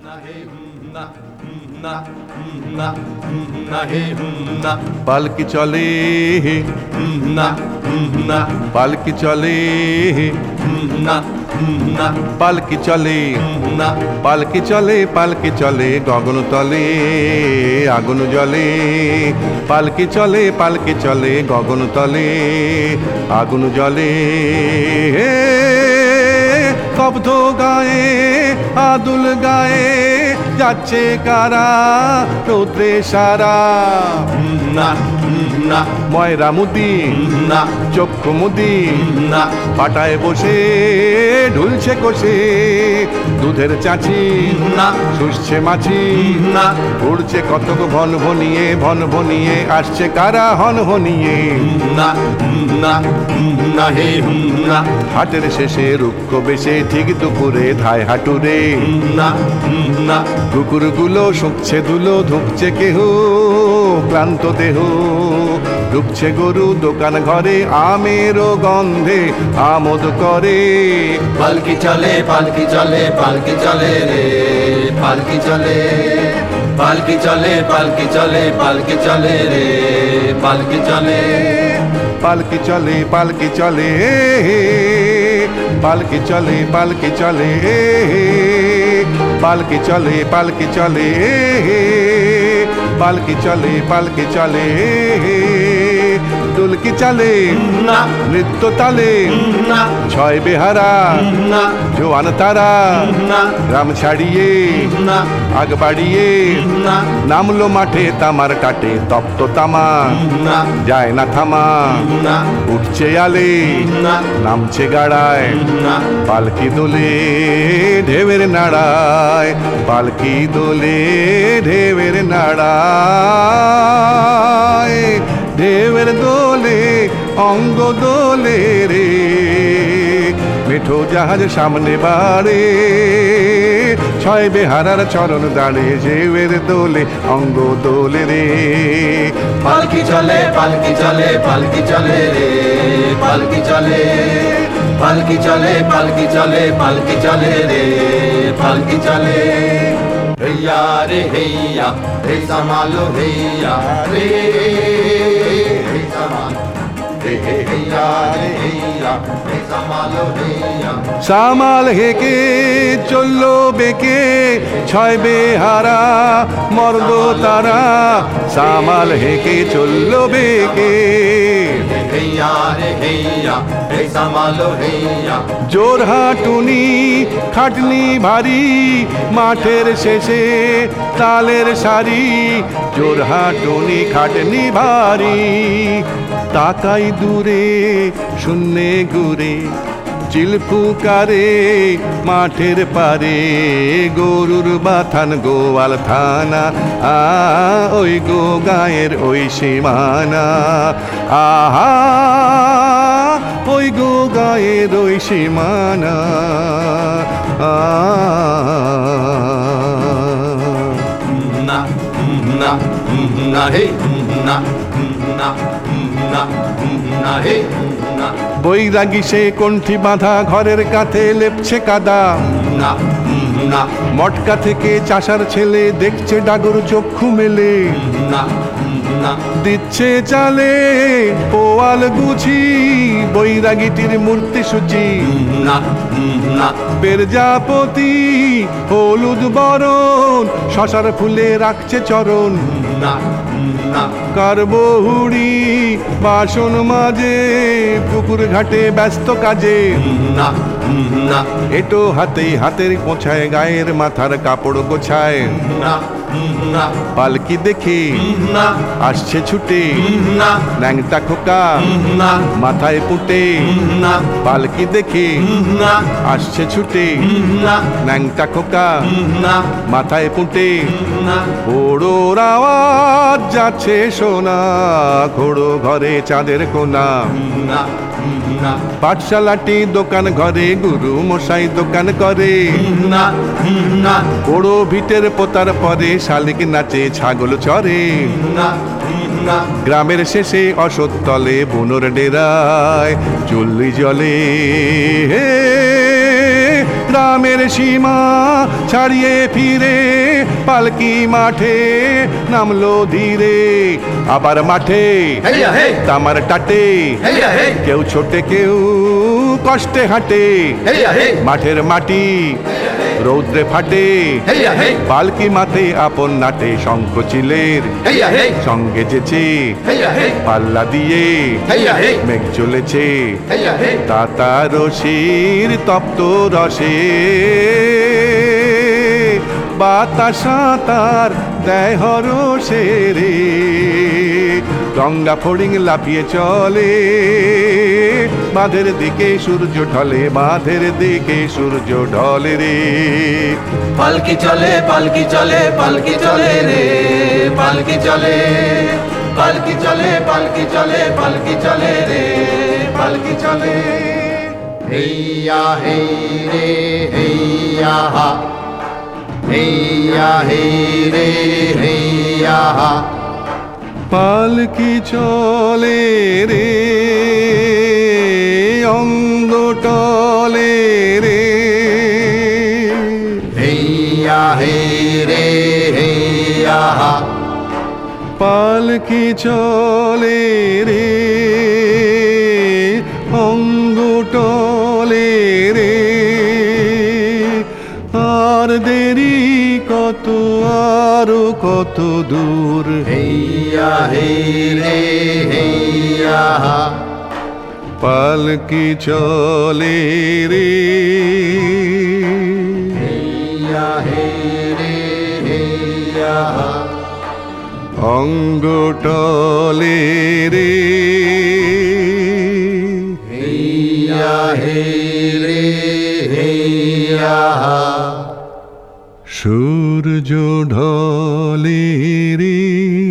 পালকি চলে পালকি চলে পালকি চলে পালকি চলে পালকি চলে গগন তলে আগুন জ্বলে পালকি চলে গগন তলে আগুন জ্বলে কব্ধ গায়ে আদুল গায়ে যাচ্ছে কারা রৌদ্রে সারা ময়রা মুদি চক্ষু মুদি পাটায় বসে ঢুলছে কষে দুধের চাচি শুষছে মাছি উড়ছে কতক ভন ভনিয়ে আসছে কারা হন হনিয়ে হাটের শেষে রুক্ষ বেশে ঠিক দুপুরে ধায় হাটুরে কুকুরগুলো শুকছে ধুলো ধুকছে কেহ ক্লান্ত দেহ ঢুকছে গরু দোকান ঘরে আমেরও গন্ধে আমোদ করে পালকি চলে পালকি চলে পালকি চলে রে পালকি চলে পালকি চলে পালকি চলে পালকি চলে রে পালকি চলে পালকি চলে পালকি চলে পালকি চলে পালকি চলে পালকি চলে পালকি চলে পালকি চলে পালকি চলে দুলকি চলে নৃত্য তালে ছয় বেহারা জোয়ান তারা গ্রাম ছাড়িয়ে আগ বাড়িয়ে নামলো মাঠে তামার কাটে তপ্ত তামা যায় না থামা উঠছে আলে নামছে গাড়ায় পালকি দোলে ঢেউয়ের নাড়ায় পালকি দোলে ঢেউয়ের নাড়ায় ঢেউয়ের দোলে অঙ্গ দোলে রে মেঠো জাহাজ সামনে বাড়ে ছয় বেহারার চরণ দাঁড়ে ঢেউয়ের দোলে অঙ্গ দোলে রে পালকি চলে পালকি চলে পালকি চলে রে পালকি চলে পালকি চলে পালকি চলে পালকি চলে রে পালকি চলে হেয়া রে হেয়া রে সামালো হেয়া রে সামালো হেয়া রে হেয়া রে সামালো হেয়া সামাল হেকে চললো বেকে ছয় বেহারা মর্দ তারা সামাল হেকে চললো বেকে হেয়া রে হেয়া রে সামালো হেয়া জোর হাঁটুনি খাটনি ভারী মাঠের শেষে তালের সারি জোর হাঁটুনি খাটনি ভারী তাকাই দূরে শূন্যে ঘুরে চিলপুকারে মাঠের পারে গরুর বাথান গোয়াল থানা ওই গো গায়ের ওই সীমানা আহা ওই গো গায়ের ওই সীমানা না না না হে না না না না হে না বৈরাগী সে কণ্ঠি বাঁধা ঘরের কাঁথে লেপছে কাদা না না মটকা থেকে চাষার ছেলে দেখছে ডাগর চক্ষু মেলে না না দিচ্ছে চালে পোয়াল গুছি বৈরাগীটির মূর্তি সূচি না না পেরজাপতি হলুদ বরণ শশার ফুলে রাখছে চরণ না না কারবহুড়ি বাসন মাঝে পুকুর ঘাটে ব্যস্ত কাজে না না এটো হাতেই হাতের গোছায় গায়ের মাথার কাপড় গোছায় না না পালকি দেখে না আসছে ছুটে না ন্যাংটা খোকা না মাথায় পুঁটে না পালকি দেখে না আসছে ছুটে না ন্যাংটা খোকা না মাথায় পুঁটে না ওড়োর আওয়াজ যাচ্ছে সোনা ঘোড়ো ঘরে চাঁদের কোনা না না পাঠশালাটি দোকান ঘরে গুরু মশাই দোকান করে না না বড় ভিটের পোতার পরে শালিক নাচে ছাগল চরে না না গ্রামের শেষে অসৎতলে বুনোর ডেরায় চুল্লি জলে গ্রামের সীমা ছাড়িয়ে ফিরে পালকি মাঠে নামলো ধীরে। আবার মাঠে হেইয়া হে, তামার টাটে হেইয়া হে, কেউ ছোটে কেউ কষ্টে হাঁটে। হেইয়া হে, মাঠের মাটি রৌদ্রে ফাটে, হেইয়া হে, পালকি মাঠে আপন নাটে শঙ্খচিলের হেইয়া হে, সঙ্গে যেছে হেইয়া হে, পাল্লা দিয়ে হেইয়া হে, মেঘ চলেছে হেইয়া হে, তাতা রশির তপ্ত রসে। বাতাসা তার দেয় হরসে রে, গঙ্গা ফড়িং লাফিয়ে চলে বাঁধের দিকে সূর্য ঢলে, বাঁধের দিকে সূর্য ঢলে রে। পালকি চলে পালকি চলে পালকি চলে রে, পালকি চলে পালকি চলে পালকি চলে পালকি চলে রে, পালকি চলে। হেইয়া হে রে হেইয়া হা, হেইয়া হে রে হেইয়া হা, পালকি চলে রে অঙ্গ টলে রে। হেইয়া হে রে হেইয়া হা, পালকি চলে রে অঙ্গ টলে রে। আর দেরি কত আরো কত দূর, হেইয়া হে রে হেইয়া হা, পালকি চলে রে। হেইয়া হে রে হেইয়া হা, অঙ্গ টলে রে। হেইয়া হে রে হেইয়া হা, সূর্য ঢলে রে।